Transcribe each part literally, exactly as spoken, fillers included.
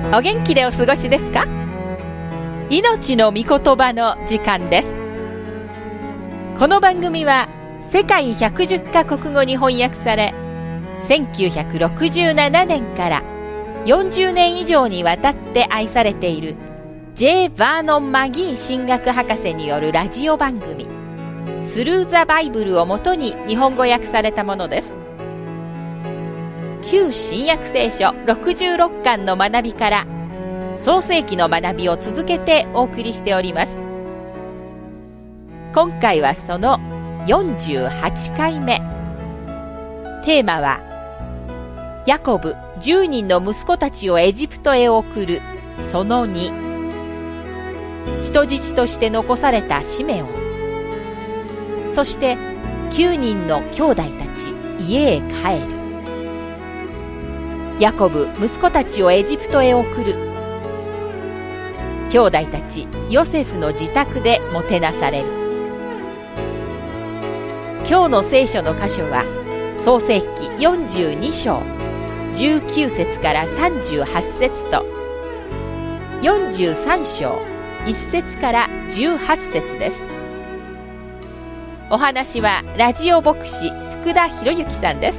お元気でお過ごしですか？命の御言葉の時間です。この番組は世界ひゃくじゅっカ国語に翻訳され、せんきゅうひゃくろくじゅうななねんからよんじゅうねん以上にわたって愛されている J. バーノン・マギー神学博士によるラジオ番組スルー・ザ・バイブルをもとに日本語訳されたものです。旧新約聖書ろくじゅうろっかんの学びから創世記の学びを続けてお送りしております。今回はそのよんじゅうはちかいめ。テーマはヤコブじゅうにんの息子たちをエジプトへ送るそのに。人質として残されたシメオン、そしてきゅうにんの兄弟たち家へ帰る。ヤコブ息子たちをエジプトへ送る。兄弟たちヨセフの自宅でもてなされる。今日の聖書の箇所は創世記よんじゅうにしょうじゅうきゅうせつからさんじゅうはちせつとよんじゅうさんしょういっせつからじゅうはちせつです。お話はラジオ牧師福田博之さんです。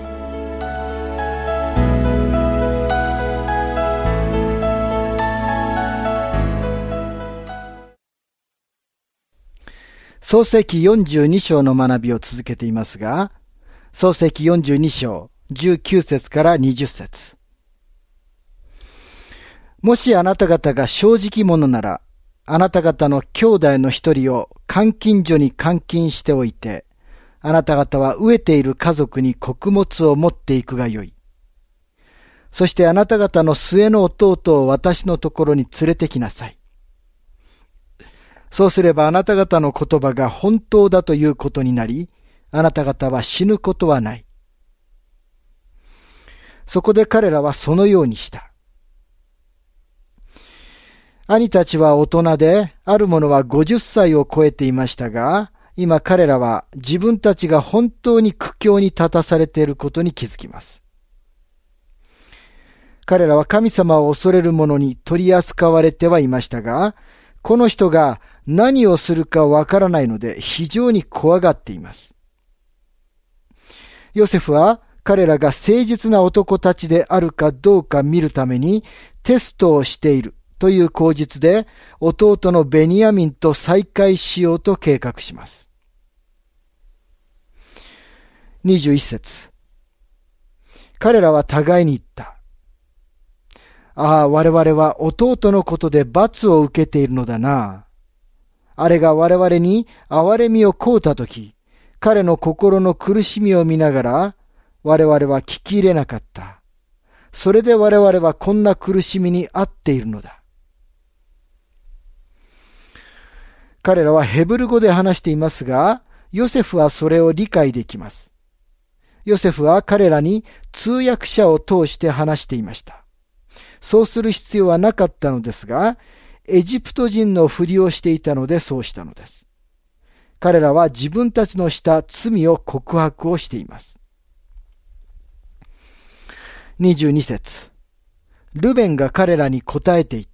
創世記よんじゅうにしょうの学びを続けていますが、創世記よんじゅうにしょうじゅうきゅうせつからにじゅっせつ。もしあなた方が正直者なら、あなた方の兄弟の一人を監禁所に監禁しておいて、あなた方は飢えている家族に穀物を持っていくがよい。そしてあなた方の末の弟を私のところに連れてきなさい。そうすればあなた方の言葉が本当だということになり、あなた方は死ぬことはない。そこで彼らはそのようにした。兄たちは大人で、ある者はごじゅっさいを超えていましたが、今彼らは自分たちが本当に苦境に立たされていることに気づきます。彼らは神様を恐れる者に取り扱われてはいましたが、この人が何をするかわからないので非常に怖がっています。ヨセフは彼らが誠実な男たちであるかどうか見るためにテストをしているという口実で弟のベニヤミンと再会しようと計画します。にじゅういっせつ。彼らは互いに言った。ああ、我々は弟のことで罰を受けているのだな。あれが我々に憐れみを請うたとき、彼の心の苦しみを見ながら、我々は聞き入れなかった。それで我々はこんな苦しみに遭っているのだ。彼らはヘブル語で話していますが、ヨセフはそれを理解できます。ヨセフは彼らに通訳者を通して話していました。そうする必要はなかったのですが、エジプト人のふりをしていたのでそうしたのです。彼らは自分たちのした罪を告白をしています。にじゅうにせつ。ルベンが彼らに答えて言った。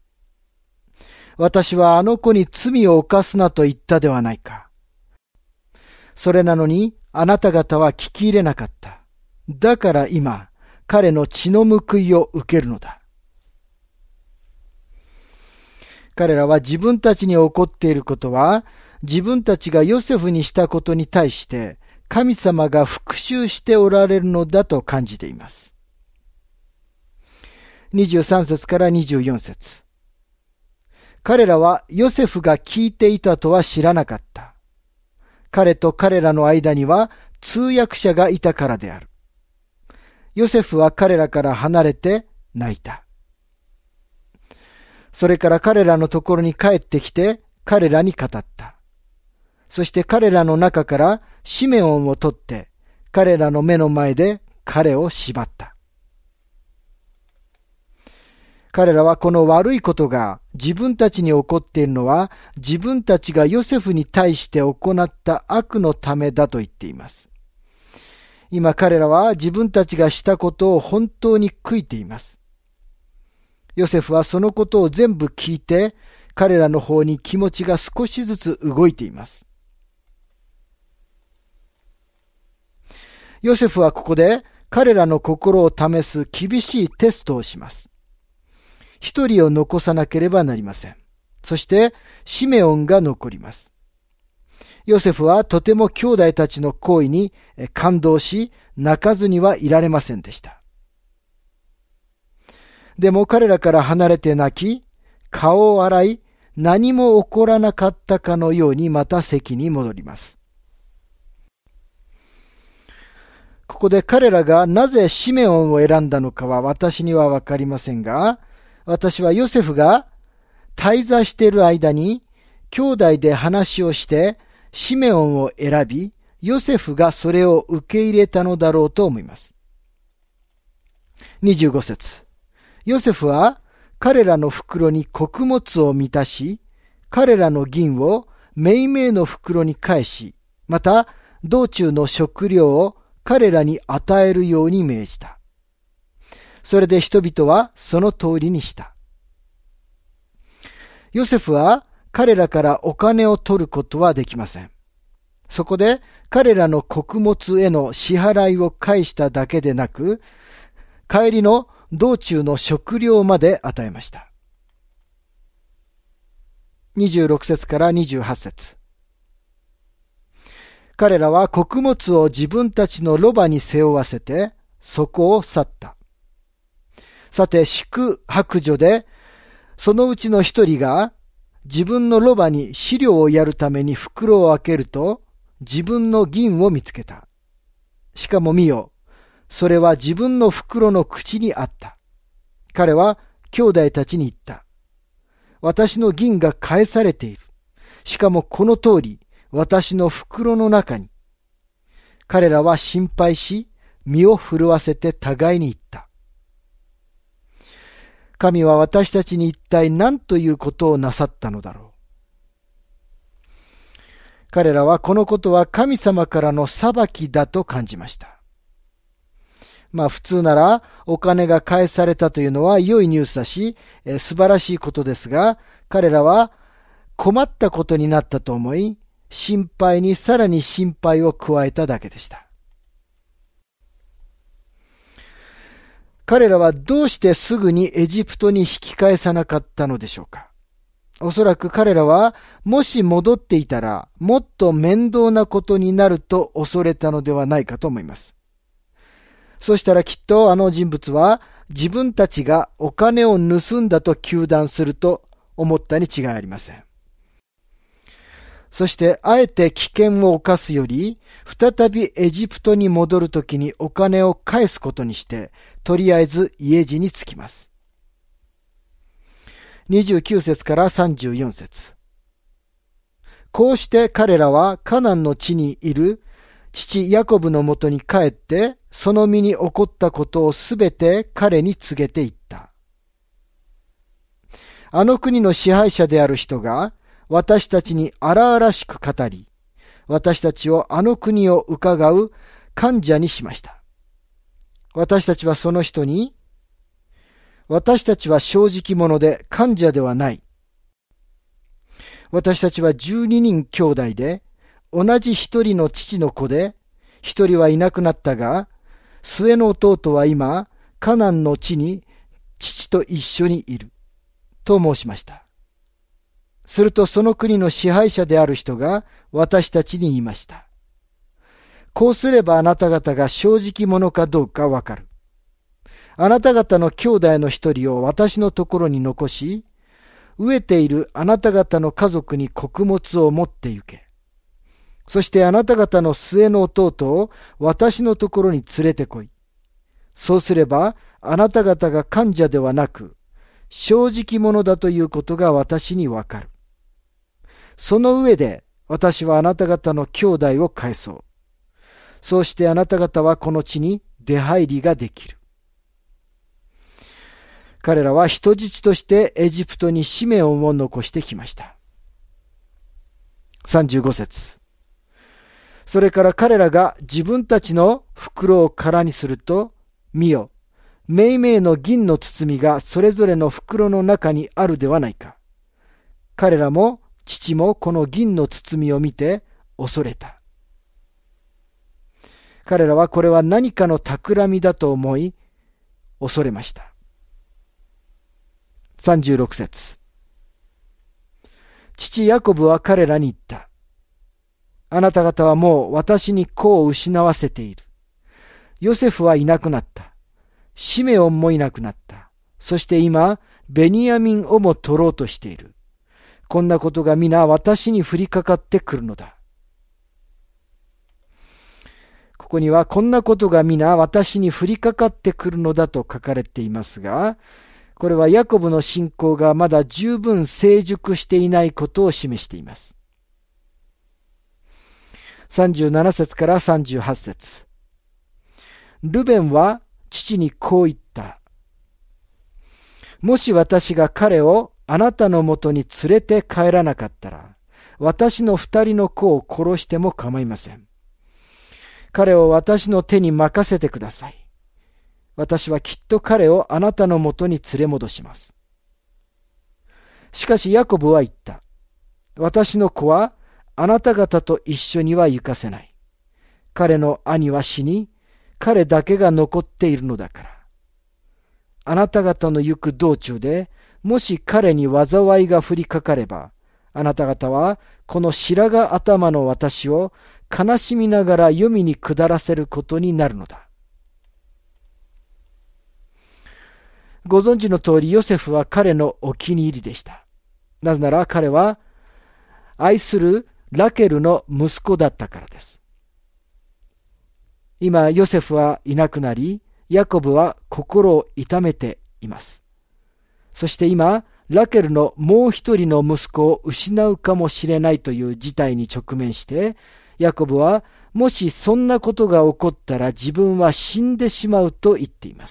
私はあの子に罪を犯すなと言ったではないか。それなのにあなた方は聞き入れなかった。だから今、彼の血の報いを受けるのだ。彼らは自分たちに起こっていることは、自分たちがヨセフにしたことに対して、神様が復讐しておられるのだと感じています。にじゅうさんせつからにじゅうよんせつ。彼らはヨセフが聞いていたとは知らなかった。彼と彼らの間には通訳者がいたからである。ヨセフは彼らから離れて泣いた。それから彼らのところに帰ってきて彼らに語った。そして彼らの中からシメオンを取って彼らの目の前で彼を縛った。彼らはこの悪いことが自分たちに起こっているのは自分たちがヨセフに対して行った悪のためだと言っています。今彼らは自分たちがしたことを本当に悔いています。 ヨセフはそのことを全部聞いて、彼らの方に気持ちが少しずつ動いています。ヨセフはここで彼らの心を試す厳しいテストをします。一人を残さなければなりません。そしてシメオンが残ります。ヨセフはとても兄弟たちの行為に感動し、泣かずにはいられませんでした。でも彼らから離れて泣き、顔を洗い、何も起こらなかったかのようにまた席に戻ります。ここで彼らがなぜシメオンを選んだのかは私にはわかりませんが、私はヨセフが滞在している間に兄弟で話をしてシメオンを選び、ヨセフがそれを受け入れたのだろうと思います。にじゅうご節。ヨセフは彼らの袋に穀物を満たし、彼らの銀をめいめいの袋に返し、また道中の食料を彼らに与えるように命じた。それで人々はその通りにした。ヨセフは彼らからお金を取ることはできません。そこで彼らの穀物への支払いを返しただけでなく、帰りの道中の食料まで与えました。にじゅうろく節からにじゅうはち節。彼らは穀物を自分たちのロバに背負わせて、そこを去った。さて、宿泊所で、そのうちの一人が、自分のロバに飼料をやるために袋を開けると、自分の銀を見つけた。しかも見よ、それは自分の袋の口にあった。彼は兄弟たちに言った。私の銀が返されている。しかもこの通り、私の袋の中に。彼らは心配し、身を震わせて互いに言った。神は私たちに一体何ということをなさったのだろう。彼らはこのことは神様からの裁きだと感じました。まあ普通ならお金が返されたというのは良いニュースだし、えー、素晴らしいことですが、彼らは困ったことになったと思い、心配にさらに心配を加えただけでした。彼らはどうしてすぐにエジプトに引き返さなかったのでしょうか。おそらく彼らはもし戻っていたらもっと面倒なことになると恐れたのではないかと思います。そしたらきっとあの人物は自分たちがお金を盗んだと糾弾すると思ったに違いありません。そしてあえて危険を冒すより、再びエジプトに戻るときにお金を返すことにして、とりあえず家路につきます。にじゅうきゅう節からさんじゅうよん節。こうして彼らはカナンの地にいる父ヤコブのもとに帰って、その身に起こったことをすべて彼に告げていった。あの国の支配者である人が私たちに荒々しく語り、私たちをあの国を伺う患者にしました。私たちはその人に、私たちは正直者で患者ではない。私たちは十二人兄弟で、同じ一人の父の子で、一人はいなくなったが、末の弟は今、カナンの地に父と一緒にいる。と申しました。するとその国の支配者である人が私たちに言いました。こうすればあなた方が正直者かどうかわかる。あなた方の兄弟の一人を私のところに残し、飢えているあなた方の家族に穀物を持って行け。そしてあなた方の末の弟を私のところに連れてこい。そうすればあなた方が患者ではなく、正直者だということが私にわかる。その上で私はあなた方の兄弟を返そう。そうしてあなた方はこの地に出入りができる。彼らは人質としてエジプトにシメオンを残してきました。さんじゅうご節。それから彼らが自分たちの袋を空にすると、見よ、 めいめいの銀の包みがそれぞれの袋の中にあるではないか。彼らも父もこの銀の包みを見て恐れた。彼らはこれは何かの企みだと思い恐れました。さんじゅうろく節。父ヤコブは彼らに言った。あなた方はもう私に子を失わせている。ヨセフはいなくなった。シメオンもいなくなった。そして今、ベニヤミンをも取ろうとしている。こんなことが皆私に降りかかってくるのだ。ここにはこんなことが皆私に降りかかってくるのだと書かれていますが、これはヤコブの信仰がまだ十分成熟していないことを示しています。さんじゅうなな節からさんじゅうはち節。ルベンは父にこう言った。もし私が彼をあなたのもとに連れて帰らなかったら、私の二人の子を殺しても構いません。彼を私の手に任せてください。私はきっと彼をあなたのもとに連れ戻します。しかしヤコブは言った。私の子はあなた方と一緒には行かせない。彼の兄は死に、彼だけが残っているのだから。あなた方の行く道中で、もし彼に災いが降りかかれば、あなた方はこの白髪頭の私を悲しみながら黄泉に下らせることになるのだ。ご存知の通りヨセフは彼のお気に入りでした。なぜなら彼は愛するラケルの息子だったからです。今ヨセフはいなくなり、ヤコブは心を痛めています。そして今、ラケルのもう一人の息子を失うかもしれないという事態に直面して、ヤコブはもしそんなことが起こったら自分は死んでしまうと言っています。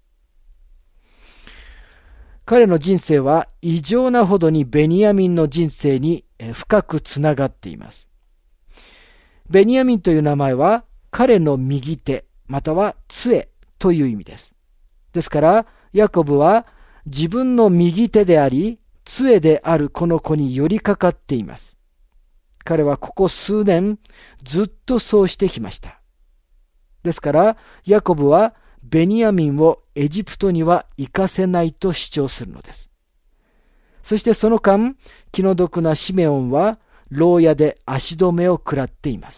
彼の人生は異常なほどにベニヤミンの人生に深くつながっています。ベニヤミンという名前は彼の右手または杖という意味です。ですからヤコブは自分の右手であり杖であるこの子に寄りかかっています。彼はここ数年ずっとそうしてきました。ですからヤコブはベニヤミンをエジプトには行かせないと主張するのです。そしてその間、気の毒なシメオンは牢屋で足止めを食らっています。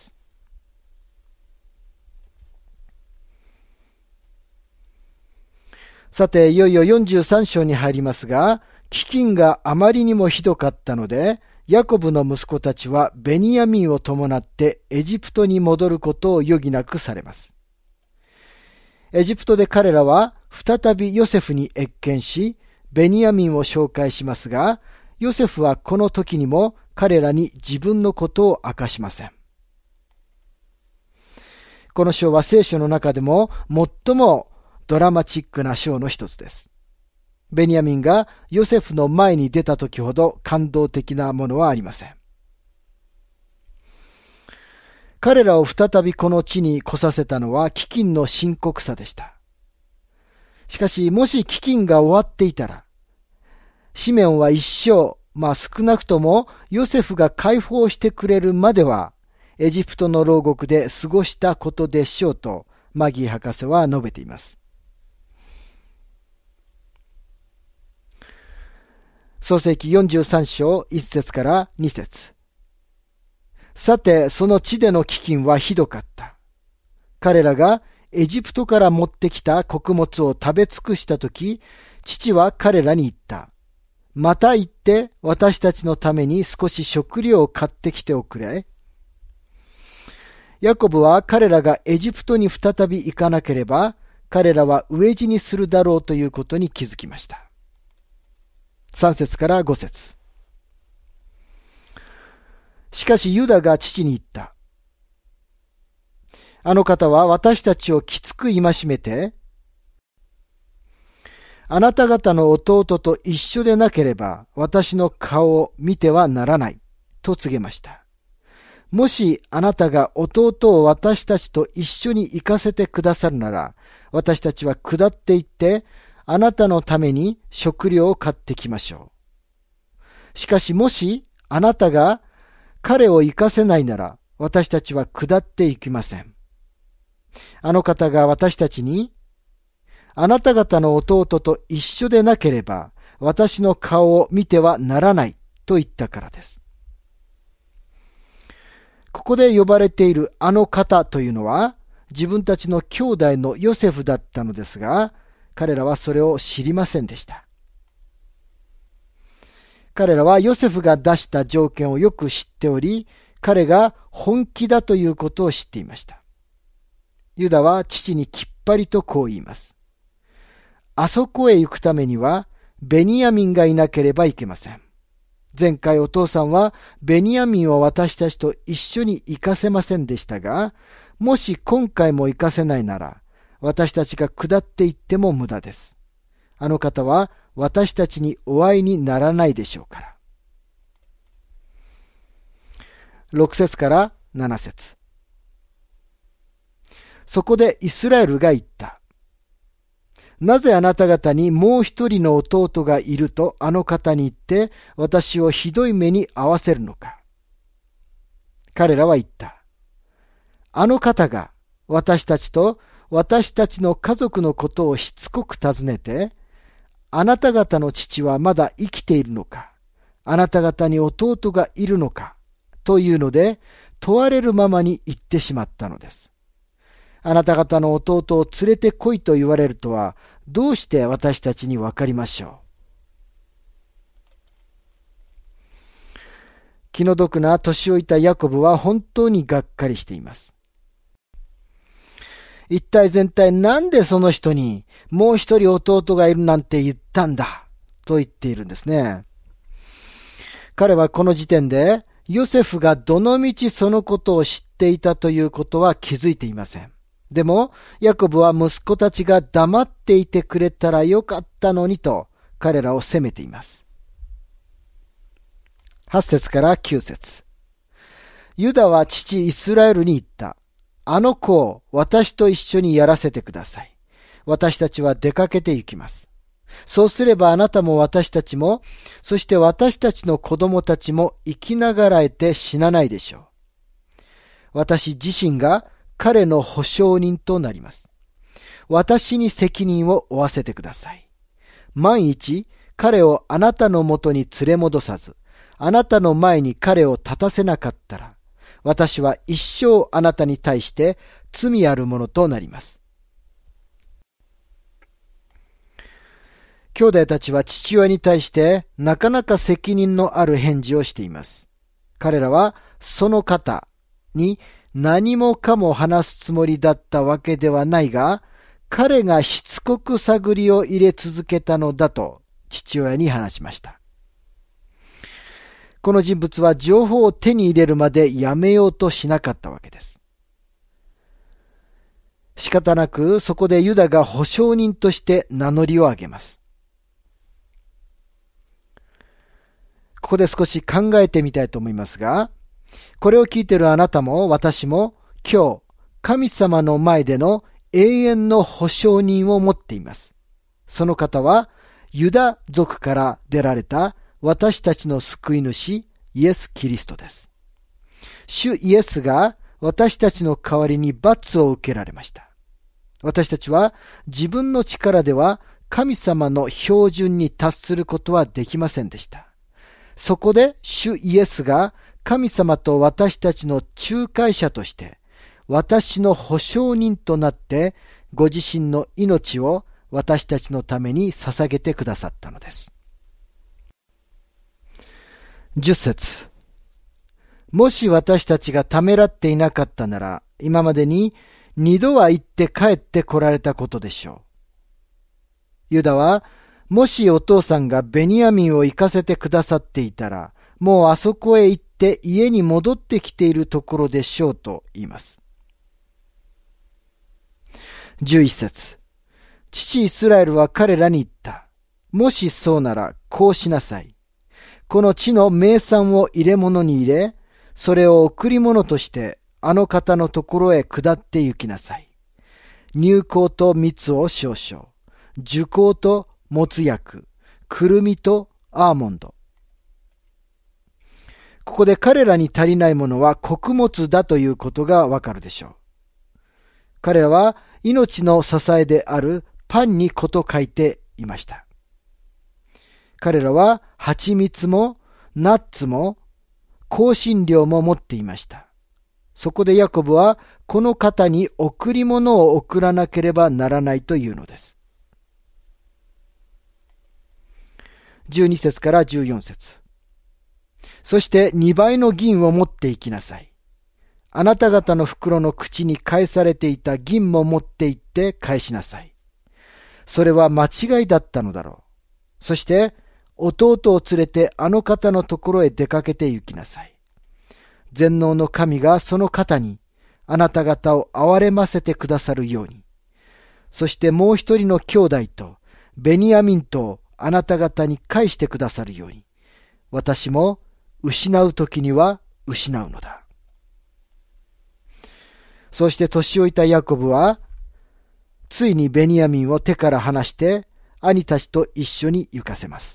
さて、いよいよよんじゅうさん章に入りますが、飢饉があまりにもひどかったので、ヤコブの息子たちはベニヤミンを伴ってエジプトに戻ることを余儀なくされます。エジプトで彼らは再びヨセフに謁見し、ベニヤミンを紹介しますが、ヨセフはこの時にも彼らに自分のことを明かしません。この章は聖書の中でも最もドラマチックな章の一つです。ベニヤミンがヨセフの前に出た時ほど感動的なものはありません。彼らを再びこの地に来させたのは飢饉の深刻さでした。しかし、もし飢饉が終わっていたら、シメオンは一生、まあ少なくともヨセフが解放してくれるまでは、エジプトの牢獄で過ごしたことでしょうと、マギー博士は述べています。創世記よんじゅうさん章いち節からに節。さて、その地での飢饉はひどかった。彼らがエジプトから持ってきた穀物を食べ尽くしたとき、父は彼らに言った。また行って私たちのために少し食料を買ってきておくれ。ヤコブは彼らがエジプトに再び行かなければ、彼らは飢え死にするだろうということに気づきました。さん節からご節。しかしユダが父に言った。あの方は私たちをきつく戒めて、あなた方の弟と一緒でなければ私の顔を見てはならないと告げました。 もしあなたが弟を私たちと一緒に行かせてくださるなら、私たちは下って行って、あなたのために食料を買ってきましょう。しかしもしあなたが彼を行かせないなら、私たちは下って行きません。あの方が私たちに、あなた方の弟と一緒でなければ、私の顔を見てはならないと言ったからです。ここで呼ばれているあの方というのは、自分たちの兄弟のヨセフだったのですが、彼らはそれを知りませんでした。彼らはヨセフが出した条件をよく知っており、彼が本気だということを知っていました。ユダは父にきっぱりとこう言います。あそこへ行くためには、ベニヤミンがいなければいけません。前回お父さんはベニヤミンを私たちと一緒に行かせませんでしたが、もし今回も行かせないなら、私たちが下って行っても無駄です。あの方は私たちにお会いにならないでしょうから。ろく節からなな節。そこでイスラエルが言った。なぜあなた方にもう一人の弟がいるとあの方に言って私をひどい目に遭わせるのか。彼らは言った。あの方が私たちと私たちの家族のことをしつこく尋ねて、あなた方の父はまだ生きているのか、あなた方に弟がいるのか、というので問われるままに言ってしまったのです。あなた方の弟を連れて来いと言われるとは、どうして私たちにわかりましょう。気の毒な年老いたヤコブは本当にがっかりしています。一体全体なんでその人にもう一人弟がいるなんて言ったんだと言っているんですね。彼はこの時点でヨセフがどのみちそのことを知っていたということは気づいていません。でも、ヤコブは息子たちが黙っていてくれたらよかったのにと彼らを責めています。はち節からきゅう節。ユダは父イスラエルに言った。あの子を私と一緒にやらせてください。私たちは出かけて行きます。そうすればあなたも私たちも、そして私たちの子供たちも生きながらえて死なないでしょう。私自身が彼の保証人となります。私に責任を負わせてください。万一彼をあなたのもとに連れ戻さず、あなたの前に彼を立たせなかったら、私は一生あなたに対して罪あるものとなります。兄弟たちは父親に対してなかなか責任のある返事をしています。彼らはその方に何もかも話すつもりだったわけではないが、彼がしつこく探りを入れ続けたのだと父親に話しました。この人物は情報を手に入れるまでやめようとしなかったわけです。仕方なくそこでユダが保証人として名乗りを上げます。ここで少し考えてみたいと思いますが、これを聞いているあなたも私も今日神様の前での永遠の保証人を持っています。その方はユダ族から出られた私たちの救い主イエス・キリストです。主イエスが私たちの代わりに罰を受けられました。私たちは自分の力では神様の標準に達することはできませんでした。そこで主イエスが神様と私たちの仲介者として私の保証人となってご自身の命を私たちのために捧げてくださったのです。じゅっ節。もし私たちがためらっていなかったなら、今までに二度は行って帰って来られたことでしょう。ユダは、もしお父さんがベニヤミンを行かせてくださっていたら、もうあそこへ行って家に戻ってきているところでしょうと言います。じゅういち節。父イスラエルは彼らに言った。もしそうならこうしなさい。この地の名産を入れ物に入れ、 それを贈り物としてあの方のところへ下って行きなさい。乳香と蜜を少々、樹香ともつ薬、くるみとアーモンド。ここで彼らに足りないものは穀物だということがわかるでしょう。彼らは命の支えであるパンに子と書いていました。彼らは蜂蜜もナッツも香辛料も持っていました。そこでヤコブはこの方に贈り物を贈らなければならないというのです。じゅうに節からじゅうよん節。そしてにばいの銀を持って行きなさい。あなた方の袋の口に返されていた銀も持って行って返しなさい。それは間違いだったのだろう。そして弟を連れてあの方のところへ出かけて行きなさい。全能の神がその方にあなた方を憐れませてくださるように。そしてもう一人の兄弟とベニヤミンとをあなた方に返してくださるように。私も失うときには失うのだ。そして年老いたヤコブは、ついにベニヤミンを手から離して、兄たちと一緒に行かせます。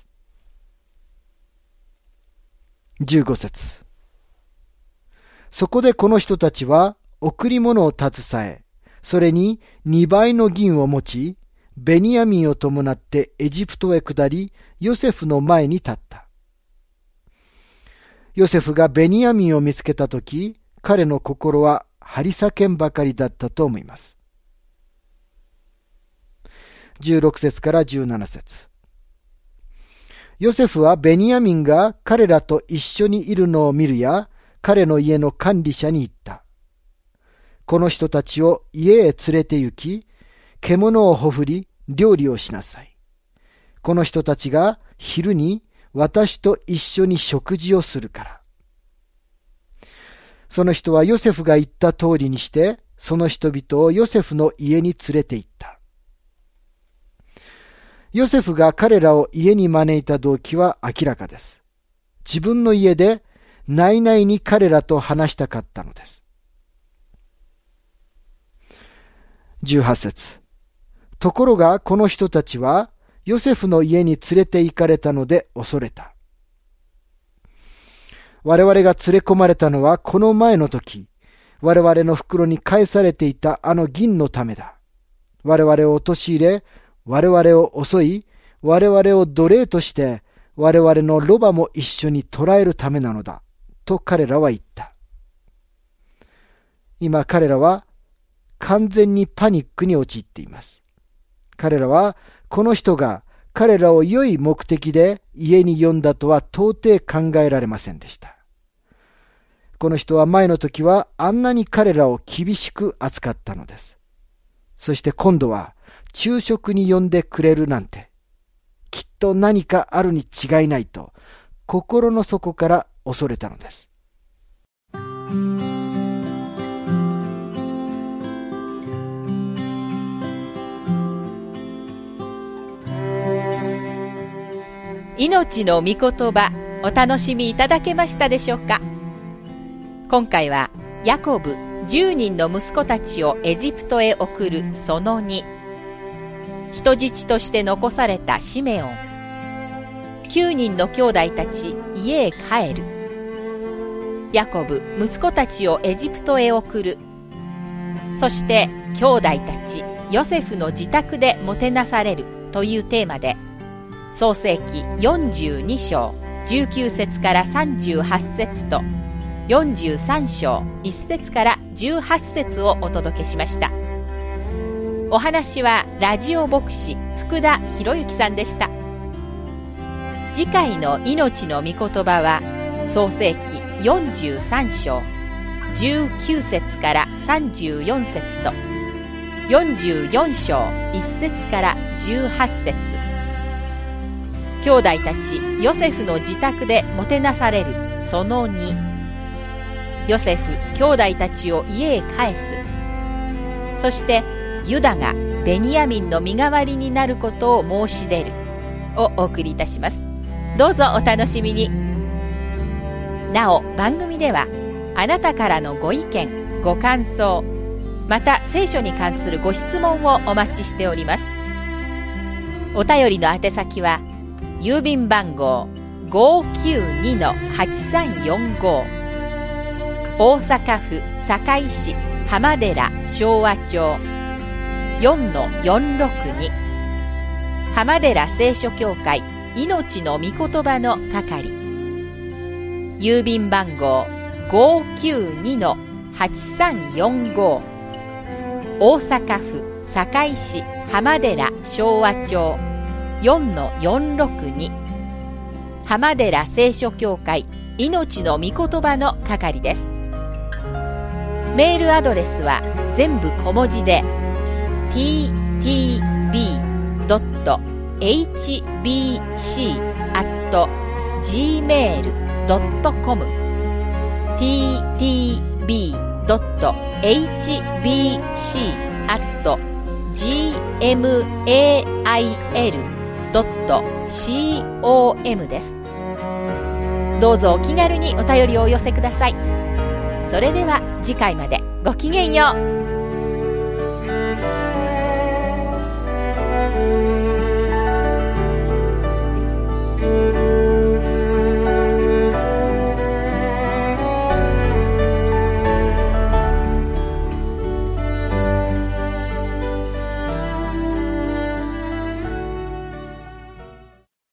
じゅうご節。そこでこの人たちは、贈り物を携え、それににばいの銀を持ち、ベニヤミンを伴ってエジプトへ下り、ヨセフの前に立った。ヨセフがベニヤミンを見つけたとき、彼の心は張り裂けんばかりだったと思います。じゅうろく節からじゅうなな節。ヨセフはベニヤミンが彼らと一緒にいるのを見るや、彼の家の管理者に言った。この人たちを家へ連れて行き、獣をほふり、料理をしなさい。この人たちが昼に私と一緒に食事をするから。その人はヨセフが言った通りにして、その人々をヨセフの家に連れて行った。ヨセフが彼らを家に招いた動機は明らかです。自分の家で内々に彼らと話したかったのです。じゅうはち節。ところがこの人たちはヨセフの家に連れて行かれたので恐れた。我々が連れ込まれたのはこの前の時、我々の袋に返されていたあの銀のためだ。我々を陥れ、我々を襲い、我々を奴隷として、我々のロバも一緒に捕らえるためなのだ。と彼らは言った。今彼らは完全にパニックに陥っています。彼らはこの人が彼らを良い目的で家に呼んだとは到底考えられませんでした。この人は前の時はあんなに彼らを厳しく扱ったのです。そして今度は昼食に呼んでくれるなんて、きっと何かあるに違いないと心の底から恐れたのです。 命の御言葉、お楽しみいただけましたでしょうか。今回はヤコブじゅうにんの息子たちをエジプトへ送るそのに、人質として残されたシメオン、きゅうにんの兄弟たち家へ帰る、ヤコブ息子たちをエジプトへ送る、そして兄弟たちヨセフの自宅でもてなされるというテーマで、創世記よんじゅうに章じゅうきゅう節からさんじゅうはち節とよんじゅうさん章いち節からじゅうはち節をお届けしました。お話はラジオ牧師福田博之さんでした。次回の命の御言葉は創世記よんじゅうさん章じゅうきゅう節からさんじゅうよん節とよんじゅうよん章いち節からじゅうはち節、兄弟たちヨセフの自宅でもてなされるそのに、ヨセフ兄弟たちを家へ帰す、そしてユダがベニヤミンの身代わりになることを申し出るをお送りいたします。どうぞお楽しみに。なお番組ではあなたからのご意見、ご感想、また聖書に関するご質問をお待ちしております。お便りの宛先は郵便番号 ごーきゅうにのはちさんよんご、大阪府堺市浜寺昭和町 よんのよんろくに、浜寺聖書協会命の御言葉の係、郵便番号 ごーきゅうにのはちさんよんご、大阪府堺市浜寺昭和町 よんのよんろくに、浜寺聖書協会命の御言葉の係です。メールアドレスは全部小文字で ティーティービードットエイチビーシーアットジーメールドットコム ティーティービードットエイチビーシーアットジーエムエーアイエルドットコム です。どうぞお気軽にお便りをお寄せください。それでは次回までごきげんよう。